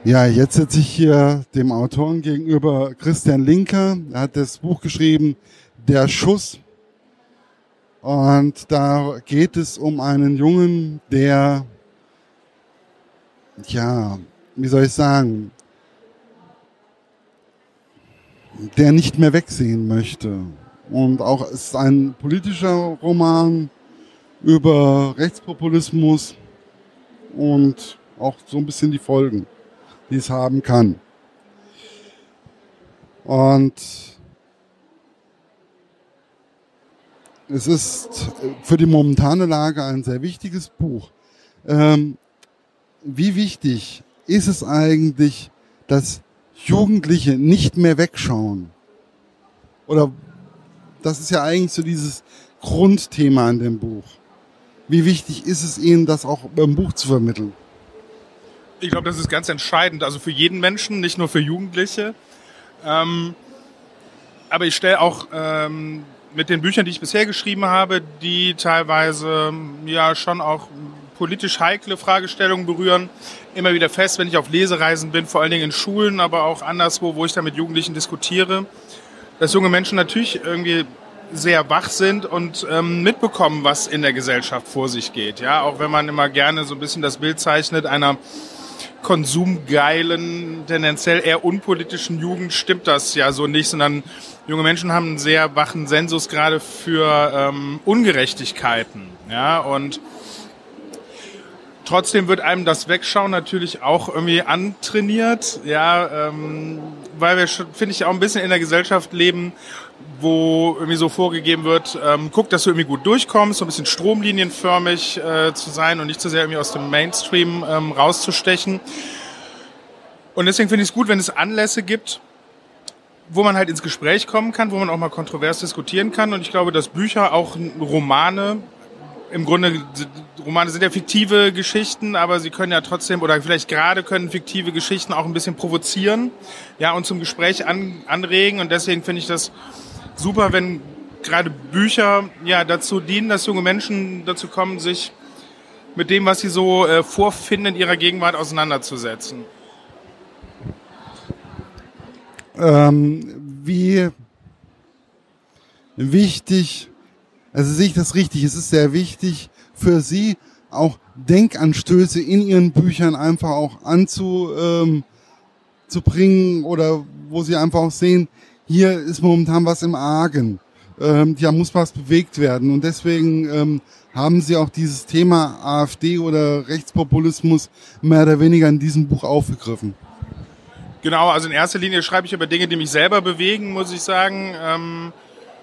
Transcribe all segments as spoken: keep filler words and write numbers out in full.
Ja, jetzt sitze ich hier dem Autoren gegenüber, Christian Linker. Er hat das Buch geschrieben, Der Schuss. Und da geht es um einen Jungen, der, ja, wie soll ich sagen, der nicht mehr wegsehen möchte. Und auch es ist ein politischer Roman über Rechtspopulismus und auch so ein bisschen die Folgen, die es haben kann. Und es ist für die momentane Lage ein sehr wichtiges Buch. Ähm, wie wichtig ist es eigentlich, dass Jugendliche nicht mehr wegschauen? Oder das ist ja eigentlich so dieses Grundthema an dem Buch. Wie wichtig ist es Ihnen, das auch beim Buch zu vermitteln? Ich glaube, das ist ganz entscheidend, also für jeden Menschen, nicht nur für Jugendliche. Ähm, aber ich stelle auch ähm, mit den Büchern, die ich bisher geschrieben habe, die teilweise ja schon auch politisch heikle Fragestellungen berühren, immer wieder fest, wenn ich auf Lesereisen bin, vor allen Dingen in Schulen, aber auch anderswo, wo ich da mit Jugendlichen diskutiere, dass junge Menschen natürlich irgendwie sehr wach sind und ähm, mitbekommen, was in der Gesellschaft vor sich geht. Ja, auch wenn man immer gerne so ein bisschen das Bild zeichnet einer konsumgeilen, tendenziell eher unpolitischen Jugend, stimmt das ja so nicht, sondern junge Menschen haben einen sehr wachen Sensus gerade für ähm, Ungerechtigkeiten. Ja, und trotzdem wird einem das Wegschauen natürlich auch irgendwie antrainiert, ja, ähm, weil wir, finde ich, auch ein bisschen in der Gesellschaft leben, wo irgendwie so vorgegeben wird, ähm, guck, dass du irgendwie gut durchkommst, so ein bisschen stromlinienförmig äh, zu sein und nicht zu sehr irgendwie aus dem Mainstream ähm, rauszustechen. Und deswegen finde ich es gut, wenn es Anlässe gibt, wo man halt ins Gespräch kommen kann, wo man auch mal kontrovers diskutieren kann. Und ich glaube, dass Bücher, auch Romane, im Grunde, Romane sind ja fiktive Geschichten, aber sie können ja trotzdem, oder vielleicht gerade können fiktive Geschichten auch ein bisschen provozieren, ja, und zum Gespräch an, anregen. Und deswegen finde ich das super, wenn gerade Bücher ja dazu dienen, dass junge Menschen dazu kommen, sich mit dem, was sie so äh, vorfinden, in ihrer Gegenwart auseinanderzusetzen. Ähm, wie wichtig, also sehe ich das richtig, es ist sehr wichtig für Sie, auch Denkanstöße in Ihren Büchern einfach auch anzubringen ähm, oder wo Sie einfach auch sehen, hier ist momentan was im Argen, ähm, ja, muss was bewegt werden und deswegen ähm, haben Sie auch dieses Thema AfD oder Rechtspopulismus mehr oder weniger in diesem Buch aufgegriffen. Genau, also in erster Linie schreibe ich über Dinge, die mich selber bewegen, muss ich sagen. Ähm,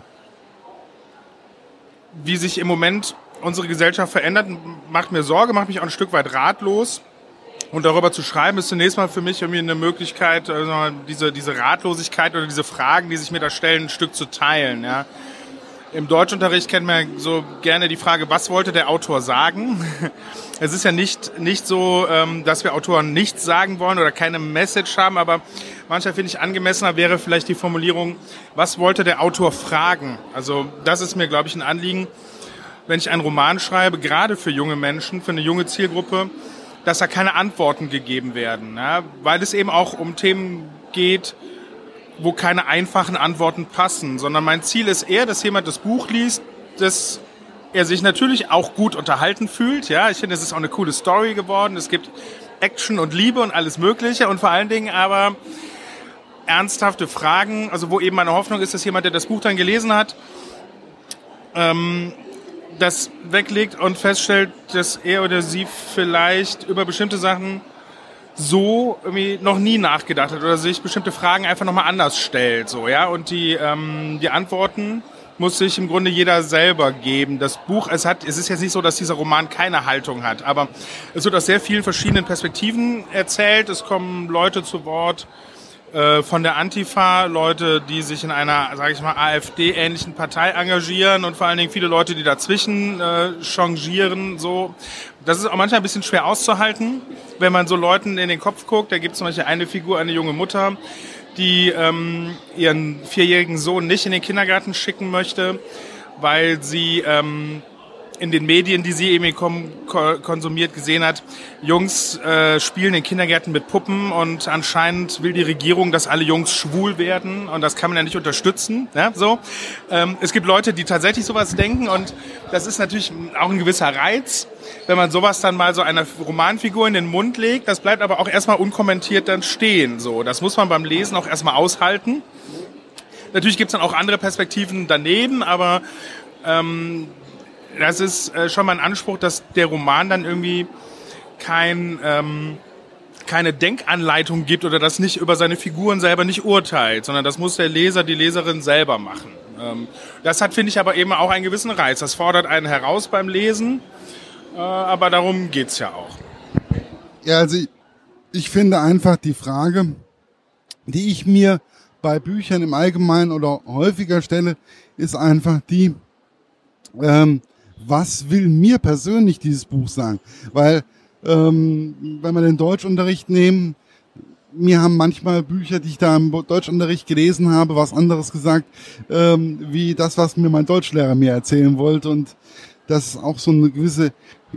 wie sich im Moment unsere Gesellschaft verändert, macht mir Sorge, macht mich auch ein Stück weit ratlos. Und darüber zu schreiben, ist zunächst mal für mich irgendwie eine Möglichkeit, also diese, diese Ratlosigkeit oder diese Fragen, die sich mir da stellen, ein Stück zu teilen. Ja. Im Deutschunterricht kennt man so gerne die Frage, was wollte der Autor sagen? Es ist ja nicht, nicht so, dass wir Autoren nichts sagen wollen oder keine Message haben, aber manchmal finde ich angemessener wäre vielleicht die Formulierung, was wollte der Autor fragen? Also das ist mir, glaube ich, ein Anliegen, wenn ich einen Roman schreibe, gerade für junge Menschen, für eine junge Zielgruppe, dass da keine Antworten gegeben werden, ja? Weil es eben auch um Themen geht, wo keine einfachen Antworten passen, sondern mein Ziel ist eher, dass jemand das Buch liest, dass er sich natürlich auch gut unterhalten fühlt. Ja, ich finde, es ist auch eine coole Story geworden. Es gibt Action und Liebe und alles Mögliche und vor allen Dingen aber ernsthafte Fragen, also wo eben meine Hoffnung ist, dass jemand, der das Buch dann gelesen hat, ähm, das weglegt und feststellt, dass er oder sie vielleicht über bestimmte Sachen so irgendwie noch nie nachgedacht hat oder sich bestimmte Fragen einfach nochmal anders stellt. So, ja? Und die, ähm, die Antworten muss sich im Grunde jeder selber geben. Das Buch, es hat, es ist jetzt nicht so, dass dieser Roman keine Haltung hat, aber es wird aus sehr vielen verschiedenen Perspektiven erzählt. Es kommen Leute zu Wort, von der Antifa, Leute, die sich in einer, sage ich mal, AfD-ähnlichen Partei engagieren und vor allen Dingen viele Leute, die dazwischen äh, changieren. So, das ist auch manchmal ein bisschen schwer auszuhalten, wenn man so Leuten in den Kopf guckt. Da gibt es zum Beispiel eine Figur, eine junge Mutter, die ähm, ihren vierjährigen Sohn nicht in den Kindergarten schicken möchte, weil sie ähm, in den Medien, die sie eben kom- konsumiert, gesehen hat, Jungs äh, spielen in Kindergärten mit Puppen und anscheinend will die Regierung, dass alle Jungs schwul werden und das kann man ja nicht unterstützen. Ja, so. Ähm, es gibt Leute, die tatsächlich sowas denken und das ist natürlich auch ein gewisser Reiz, wenn man sowas dann mal so einer Romanfigur in den Mund legt. Das bleibt aber auch erstmal unkommentiert dann stehen. So, das muss man beim Lesen auch erstmal aushalten. Natürlich gibt es dann auch andere Perspektiven daneben, aber ähm, das ist äh, schon mal ein Anspruch, dass der Roman dann irgendwie kein, ähm, keine Denkanleitung gibt oder das nicht über seine Figuren selber nicht urteilt, sondern das muss der Leser, die Leserin selber machen. Ähm, das hat, finde ich, aber eben auch einen gewissen Reiz. Das fordert einen heraus beim Lesen, äh, aber darum geht's ja auch. Ja, also ich, ich finde einfach die Frage, die ich mir bei Büchern im Allgemeinen oder häufiger stelle, ist einfach die, ähm, was will mir persönlich dieses Buch sagen? Weil, ähm, wenn wir den Deutschunterricht nehmen, mir haben manchmal Bücher, die ich da im Deutschunterricht gelesen habe, was anderes gesagt, ähm, wie das, was mir mein Deutschlehrer mir erzählen wollte. Und das ist auch so eine gewisse,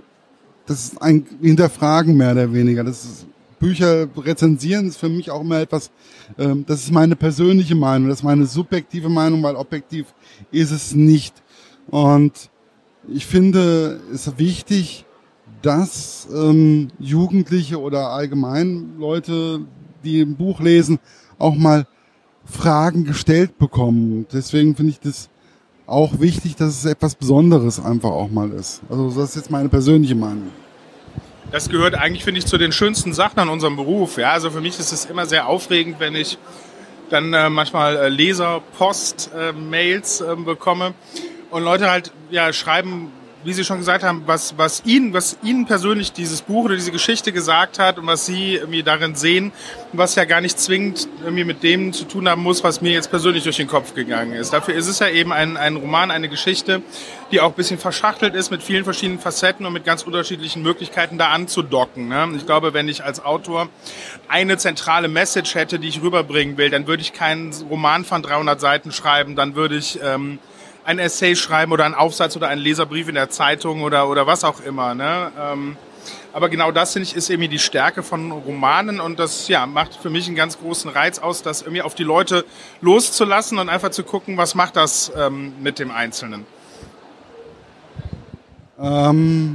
das ist ein Hinterfragen mehr oder weniger. Das ist, Bücher rezensieren ist für mich auch immer etwas, ähm, das ist meine persönliche Meinung, das ist meine subjektive Meinung, weil objektiv ist es nicht. Und ich finde es wichtig, dass ähm, Jugendliche oder allgemein Leute, die ein Buch lesen, auch mal Fragen gestellt bekommen. Deswegen finde ich das auch wichtig, dass es etwas Besonderes einfach auch mal ist. Also das ist jetzt meine persönliche Meinung. Das gehört eigentlich, finde ich, zu den schönsten Sachen an unserem Beruf. Ja, also für mich ist es immer sehr aufregend, wenn ich dann äh, manchmal äh, Leser-Post-Mails äh, äh, bekomme und Leute halt ja schreiben, wie Sie schon gesagt haben, was was Ihnen was Ihnen persönlich dieses Buch oder diese Geschichte gesagt hat und was Sie irgendwie darin sehen, was ja gar nicht zwingend irgendwie mit dem zu tun haben muss, was mir jetzt persönlich durch den Kopf gegangen ist. Dafür ist es ja eben ein ein Roman, eine Geschichte, die auch ein bisschen verschachtelt ist mit vielen verschiedenen Facetten und mit ganz unterschiedlichen Möglichkeiten da anzudocken. Ne? Ich glaube, wenn ich als Autor eine zentrale Message hätte, die ich rüberbringen will, dann würde ich keinen Roman von dreihundert Seiten schreiben, dann würde ich ähm, ein Essay schreiben oder einen Aufsatz oder einen Leserbrief in der Zeitung oder oder was auch immer. Ne? Ähm, aber genau das, finde ich, ist irgendwie die Stärke von Romanen und das ja macht für mich einen ganz großen Reiz aus, das irgendwie auf die Leute loszulassen und einfach zu gucken, was macht das ähm, mit dem Einzelnen. Ähm,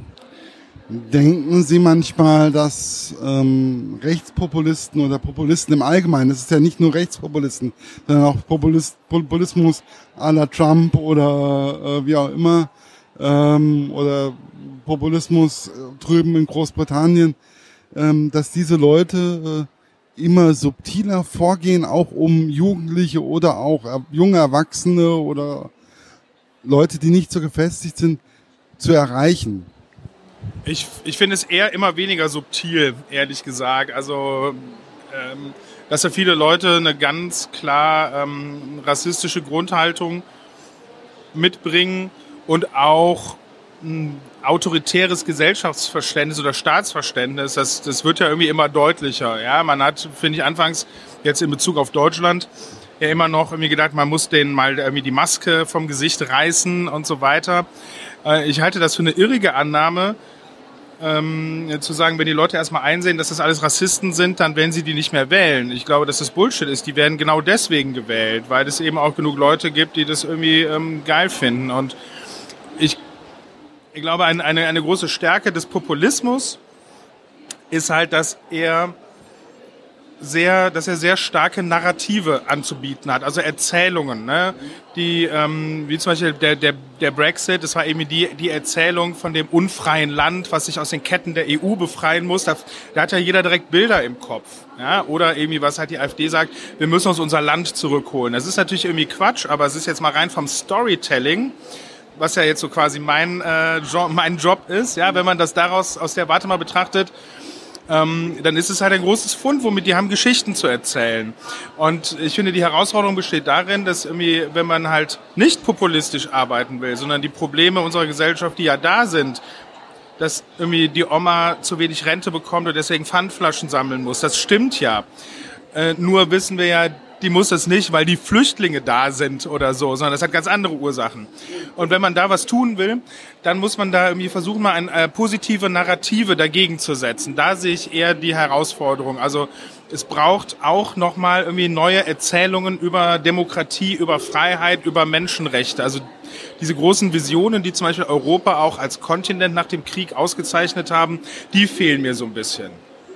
denken Sie manchmal, dass ähm, Rechtspopulisten oder Populisten im Allgemeinen, das ist ja nicht nur Rechtspopulisten, sondern auch Populist, Populismus à la Trump oder äh, wie auch immer, ähm, oder Populismus äh, drüben in Großbritannien, ähm, dass diese Leute äh, immer subtiler vorgehen, auch um Jugendliche oder auch äh, junge Erwachsene oder Leute, die nicht so gefestigt sind, zu erreichen. Ich, ich finde es eher immer weniger subtil, ehrlich gesagt. Also, ähm, dass ja viele Leute eine ganz klar ähm, rassistische Grundhaltung mitbringen und auch ein autoritäres Gesellschaftsverständnis oder Staatsverständnis. Das, das wird ja irgendwie immer deutlicher. Ja, man hat, finde ich, anfangs jetzt in Bezug auf Deutschland ja immer noch irgendwie gedacht, man muss denen mal irgendwie die Maske vom Gesicht reißen und so weiter. Äh, ich halte das für eine irrige Annahme, Ähm, zu sagen, wenn die Leute erstmal einsehen, dass das alles Rassisten sind, dann werden sie die nicht mehr wählen. Ich glaube, dass das Bullshit ist. Die werden genau deswegen gewählt, weil es eben auch genug Leute gibt, die das irgendwie ähm, geil finden. Und ich, ich glaube, eine, eine, eine große Stärke des Populismus ist halt, dass er sehr, dass er sehr starke Narrative anzubieten hat, also Erzählungen, ne? Die, ähm, wie zum Beispiel der, der, der Brexit, das war eben die, die Erzählung von dem unfreien Land, was sich aus den Ketten der E U befreien muss. Da, da hat ja jeder direkt Bilder im Kopf, ja? Oder irgendwie, was halt die AfD sagt, wir müssen uns unser Land zurückholen. Das ist natürlich irgendwie Quatsch, aber es ist jetzt mal rein vom Storytelling, was ja jetzt so quasi mein, äh, jo- mein Job ist, ja? Wenn man das daraus, aus der Warte mal betrachtet, Ähm, dann ist es halt ein großes Fund, womit die haben, Geschichten zu erzählen. Und ich finde, die Herausforderung besteht darin, dass irgendwie, wenn man halt nicht populistisch arbeiten will, sondern die Probleme unserer Gesellschaft, die ja da sind, dass irgendwie die Oma zu wenig Rente bekommt und deswegen Pfandflaschen sammeln muss, das stimmt ja. Äh, nur wissen wir ja, die muss das nicht, weil die Flüchtlinge da sind oder so, sondern das hat ganz andere Ursachen. Und wenn man da was tun will, dann muss man da irgendwie versuchen, mal eine äh, positive Narrative dagegen zu setzen. Da sehe ich eher die Herausforderung. Also es braucht auch nochmal irgendwie neue Erzählungen über Demokratie, über Freiheit, über Menschenrechte. Also diese großen Visionen, die zum Beispiel Europa auch als Kontinent nach dem Krieg ausgezeichnet haben, die fehlen mir so ein bisschen.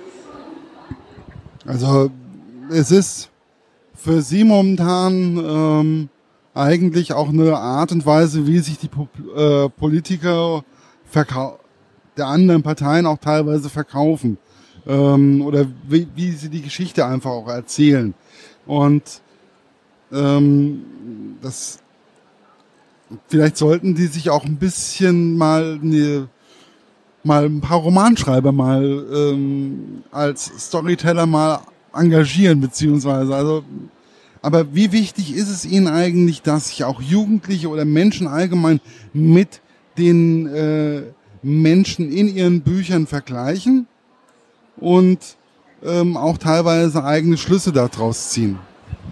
Also es ist für Sie momentan ähm, eigentlich auch eine Art und Weise, wie sich die po- äh, Politiker verkau- der anderen Parteien auch teilweise verkaufen. Ähm, oder wie, wie sie die Geschichte einfach auch erzählen. Und ähm, das vielleicht sollten die sich auch ein bisschen mal eine, mal ein paar Romanschreiber mal ähm, als Storyteller mal engagieren, beziehungsweise also aber wie wichtig ist es Ihnen eigentlich, dass sich auch Jugendliche oder Menschen allgemein mit den äh, Menschen in ihren Büchern vergleichen und ähm, auch teilweise eigene Schlüsse daraus ziehen?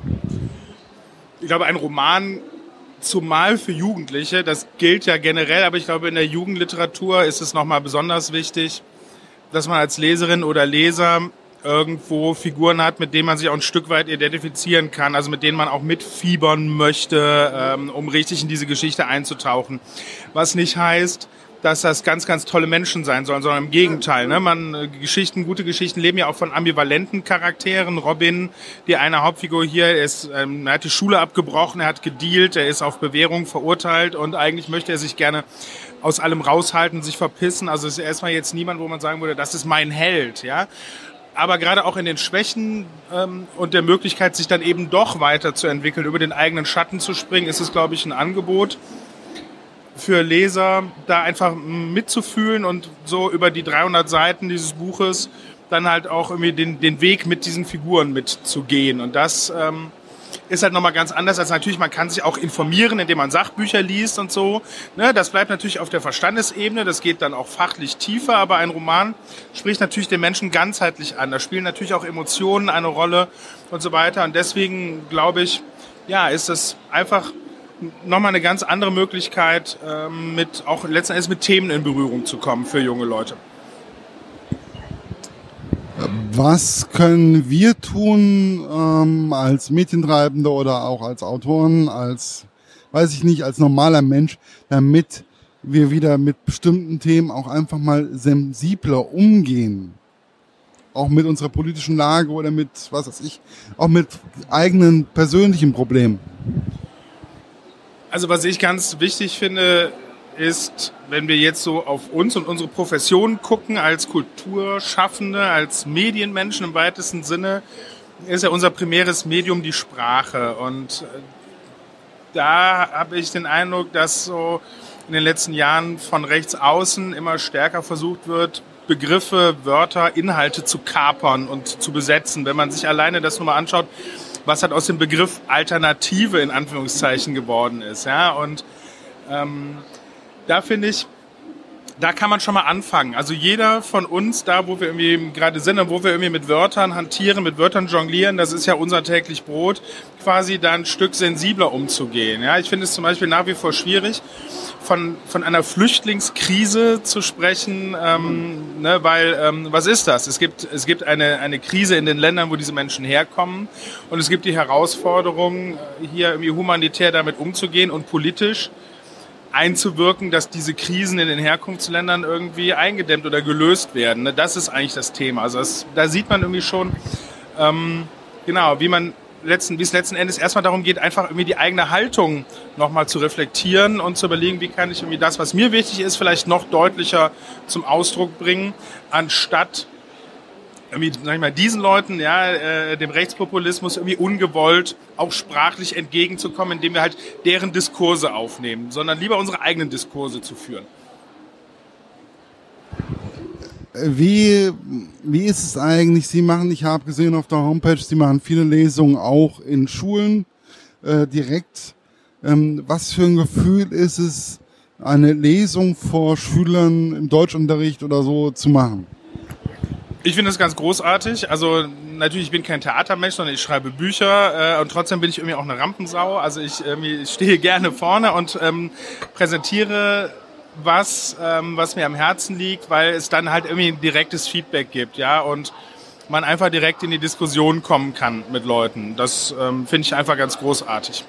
Ich glaube, ein Roman, zumal für Jugendliche, das gilt ja generell, aber ich glaube, in der Jugendliteratur ist es nochmal besonders wichtig, dass man als Leserin oder Leser irgendwo Figuren hat, mit denen man sich auch ein Stück weit identifizieren kann, also mit denen man auch mitfiebern möchte, ähm, um richtig in diese Geschichte einzutauchen. Was nicht heißt, dass das ganz, ganz tolle Menschen sein sollen, sondern im Gegenteil. Ne? Man, äh, Geschichten, gute Geschichten leben ja auch von ambivalenten Charakteren. Robin, die eine Hauptfigur hier, ist, ähm, er hat die Schule abgebrochen, er hat gedealt, er ist auf Bewährung verurteilt und eigentlich möchte er sich gerne aus allem raushalten, sich verpissen. Also ist erstmal jetzt niemand, wo man sagen würde, das ist mein Held, ja. Aber gerade auch in den Schwächen ähm, und der Möglichkeit, sich dann eben doch weiterzuentwickeln, über den eigenen Schatten zu springen, ist es, glaube ich, ein Angebot für Leser, da einfach mitzufühlen und so über die dreihundert Seiten dieses Buches dann halt auch irgendwie den, den Weg mit diesen Figuren mitzugehen. Und das ähm, ist halt nochmal ganz anders, als natürlich, man kann sich auch informieren, indem man Sachbücher liest und so. Ne, das bleibt natürlich auf der Verstandesebene, das geht dann auch fachlich tiefer, aber ein Roman spricht natürlich den Menschen ganzheitlich an. Da spielen natürlich auch Emotionen eine Rolle und so weiter. Und deswegen glaube ich, ja, ist das einfach nochmal eine ganz andere Möglichkeit, ähm, mit auch letzten Endes mit Themen in Berührung zu kommen für junge Leute. Was können wir tun ähm, als Medientreibende oder auch als Autoren, als, weiß ich nicht, als normaler Mensch, damit wir wieder mit bestimmten Themen auch einfach mal sensibler umgehen? Auch mit unserer politischen Lage oder mit, was weiß ich, auch mit eigenen persönlichen Problemen. Also was ich ganz wichtig finde, ist, wenn wir jetzt so auf uns und unsere Profession gucken, als Kulturschaffende, als Medienmenschen im weitesten Sinne, ist ja unser primäres Medium die Sprache. Und da habe ich den Eindruck, dass so in den letzten Jahren von rechts außen immer stärker versucht wird, Begriffe, Wörter, Inhalte zu kapern und zu besetzen. Wenn man sich alleine das nur mal anschaut, was halt aus dem Begriff Alternative in Anführungszeichen geworden ist. Ja? Und ähm, da finde ich, da kann man schon mal anfangen. Also jeder von uns, da wo wir irgendwie gerade sind und wo wir irgendwie mit Wörtern hantieren, mit Wörtern jonglieren, das ist ja unser täglich Brot, quasi da ein Stück sensibler umzugehen. Ja, ich finde es zum Beispiel nach wie vor schwierig, von, von einer Flüchtlingskrise zu sprechen, ähm, ne, weil ähm, was ist das? Es gibt, es gibt eine, eine Krise in den Ländern, wo diese Menschen herkommen und es gibt die Herausforderung, hier irgendwie humanitär damit umzugehen und politisch einzuwirken, dass diese Krisen in den Herkunftsländern irgendwie eingedämmt oder gelöst werden. Das ist eigentlich das Thema. Also das, da sieht man irgendwie schon, ähm, genau, wie man letzten, wie es letzten Endes erstmal darum geht, einfach irgendwie die eigene Haltung nochmal zu reflektieren und zu überlegen, wie kann ich irgendwie das, was mir wichtig ist, vielleicht noch deutlicher zum Ausdruck bringen, anstatt irgendwie, sag ich mal, diesen Leuten, ja, äh, dem Rechtspopulismus irgendwie ungewollt auch sprachlich entgegenzukommen, indem wir halt deren Diskurse aufnehmen, sondern lieber unsere eigenen Diskurse zu führen. Wie, wie ist es eigentlich? Sie machen, ich habe gesehen auf der Homepage, Sie machen viele Lesungen auch in Schulen äh, direkt. Ähm, was für ein Gefühl ist es, eine Lesung vor Schülern im Deutschunterricht oder so zu machen? Ich finde das ganz großartig. Also natürlich, ich bin kein Theatermensch, sondern ich schreibe Bücher äh, und trotzdem bin ich irgendwie auch eine Rampensau. Also ich, irgendwie, ich stehe gerne vorne und ähm, präsentiere was, ähm, was mir am Herzen liegt, weil es dann halt irgendwie ein direktes Feedback gibt, ja, und man einfach direkt in die Diskussion kommen kann mit Leuten. Das ähm, finde ich einfach ganz großartig.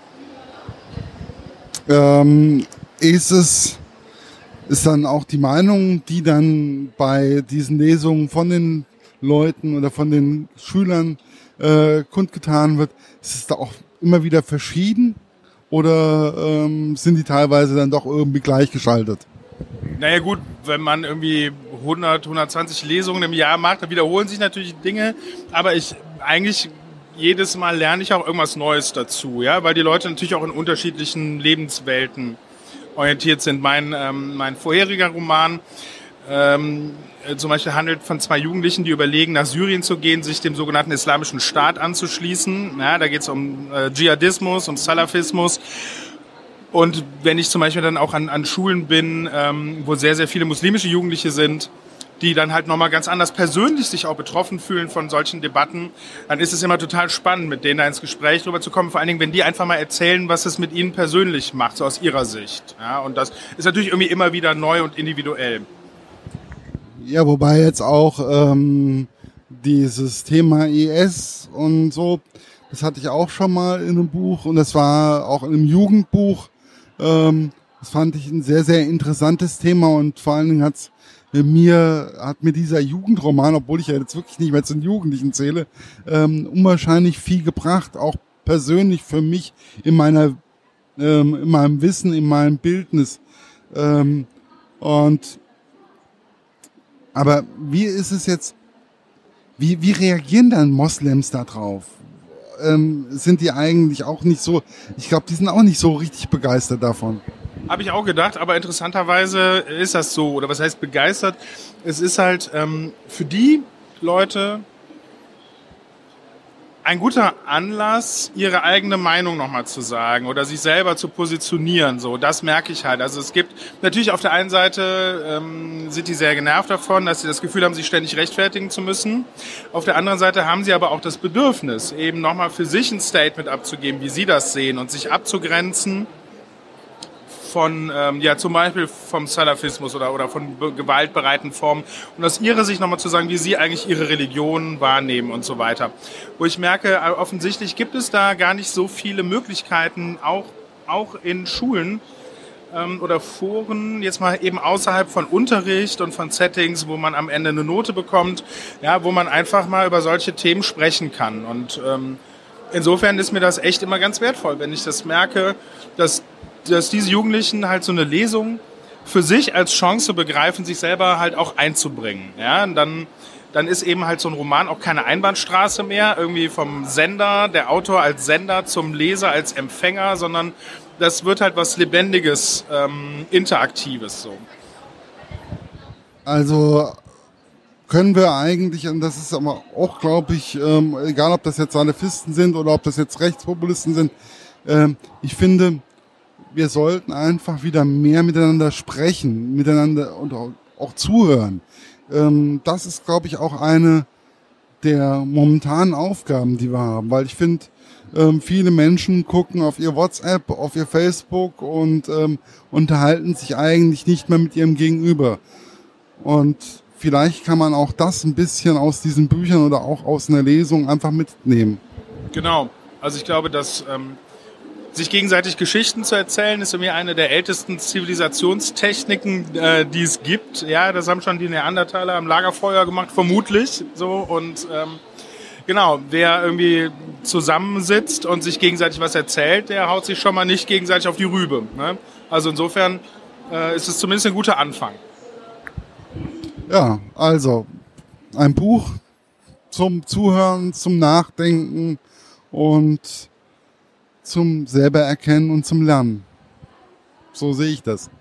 Ähm, ist es ist dann auch die Meinung, die dann bei diesen Lesungen von den Leuten oder von den Schülern äh, kundgetan wird, ist es da auch immer wieder verschieden oder ähm, sind die teilweise dann doch irgendwie gleichgeschaltet? Naja gut, wenn man irgendwie hundert, hundertzwanzig Lesungen im Jahr macht, dann wiederholen sich natürlich Dinge, aber ich eigentlich jedes Mal lerne ich auch irgendwas Neues dazu, ja, weil die Leute natürlich auch in unterschiedlichen Lebenswelten orientiert sind. Mein, ähm, mein vorheriger Roman ähm, zum Beispiel handelt von zwei Jugendlichen, die überlegen, nach Syrien zu gehen, sich dem sogenannten Islamischen Staat anzuschließen. Ja, da geht es um äh, Dschihadismus, um Salafismus. Und wenn ich zum Beispiel dann auch an, an Schulen bin, ähm, wo sehr, sehr viele muslimische Jugendliche sind, die dann halt nochmal ganz anders persönlich sich auch betroffen fühlen von solchen Debatten, dann ist es immer total spannend, mit denen da ins Gespräch drüber zu kommen. Vor allen Dingen, wenn die einfach mal erzählen, was es mit ihnen persönlich macht, so aus ihrer Sicht. Ja, und das ist natürlich irgendwie immer wieder neu und individuell. Ja, wobei jetzt auch ähm, dieses Thema I S und so, das hatte ich auch schon mal in einem Buch und das war auch in einem Jugendbuch. Ähm, das fand ich ein sehr, sehr interessantes Thema und vor allen Dingen hat's mir hat mir dieser Jugendroman, obwohl ich ja jetzt wirklich nicht mehr zu den Jugendlichen zähle, ähm, unwahrscheinlich viel gebracht, auch persönlich für mich in meiner, ähm, in meinem Wissen, in meinem Bildnis. Ähm, und aber wie ist es jetzt? Wie wie reagieren dann Moslems da drauf? Ähm, sind die eigentlich auch nicht so? Ich glaube, die sind auch nicht so richtig begeistert davon. Habe ich auch gedacht, aber interessanterweise ist das so, oder was heißt begeistert? Es ist halt ähm, für die Leute ein guter Anlass, ihre eigene Meinung nochmal zu sagen oder sich selber zu positionieren. So, das merke ich halt. Also es gibt natürlich auf der einen Seite ähm, sind die sehr genervt davon, dass sie das Gefühl haben, sich ständig rechtfertigen zu müssen. Auf der anderen Seite haben sie aber auch das Bedürfnis, eben nochmal für sich ein Statement abzugeben, wie sie das sehen und sich abzugrenzen von, ähm, ja, zum Beispiel vom Salafismus oder, oder von be- gewaltbereiten Formen und aus ihrer Sicht nochmal zu sagen, wie sie eigentlich ihre Religion wahrnehmen und so weiter. Wo ich merke, offensichtlich gibt es da gar nicht so viele Möglichkeiten, auch, auch in Schulen ähm, oder Foren, jetzt mal eben außerhalb von Unterricht und von Settings, wo man am Ende eine Note bekommt, ja, wo man einfach mal über solche Themen sprechen kann. Und ähm, insofern ist mir das echt immer ganz wertvoll, wenn ich das merke, dass dass diese Jugendlichen halt so eine Lesung für sich als Chance begreifen, sich selber halt auch einzubringen. Ja, und dann, dann ist eben halt so ein Roman auch keine Einbahnstraße mehr, irgendwie vom Sender, der Autor als Sender zum Leser als Empfänger, sondern das wird halt was Lebendiges, ähm, Interaktives so. Also können wir eigentlich, und das ist aber auch, glaube ich, ähm, egal ob das jetzt Salafisten sind oder ob das jetzt Rechtspopulisten sind, ähm, ich finde, wir sollten einfach wieder mehr miteinander sprechen, miteinander und auch, auch zuhören. Ähm, das ist, glaube ich, auch eine der momentanen Aufgaben, die wir haben, weil ich finde, ähm, viele Menschen gucken auf ihr WhatsApp, auf ihr Facebook und ähm, unterhalten sich eigentlich nicht mehr mit ihrem Gegenüber. Und vielleicht kann man auch das ein bisschen aus diesen Büchern oder auch aus einer Lesung einfach mitnehmen. Genau. Also ich glaube, dass ähm sich gegenseitig Geschichten zu erzählen, ist für mich eine der ältesten Zivilisationstechniken, äh, die es gibt. Ja, das haben schon die Neandertaler am Lagerfeuer gemacht, vermutlich. So und ähm, genau, wer irgendwie zusammensitzt und sich gegenseitig was erzählt, der haut sich schon mal nicht gegenseitig auf die Rübe. Ne? Also insofern äh, ist es zumindest ein guter Anfang. Ja, also ein Buch zum Zuhören, zum Nachdenken und zum selber erkennen und zum Lernen. So sehe ich das.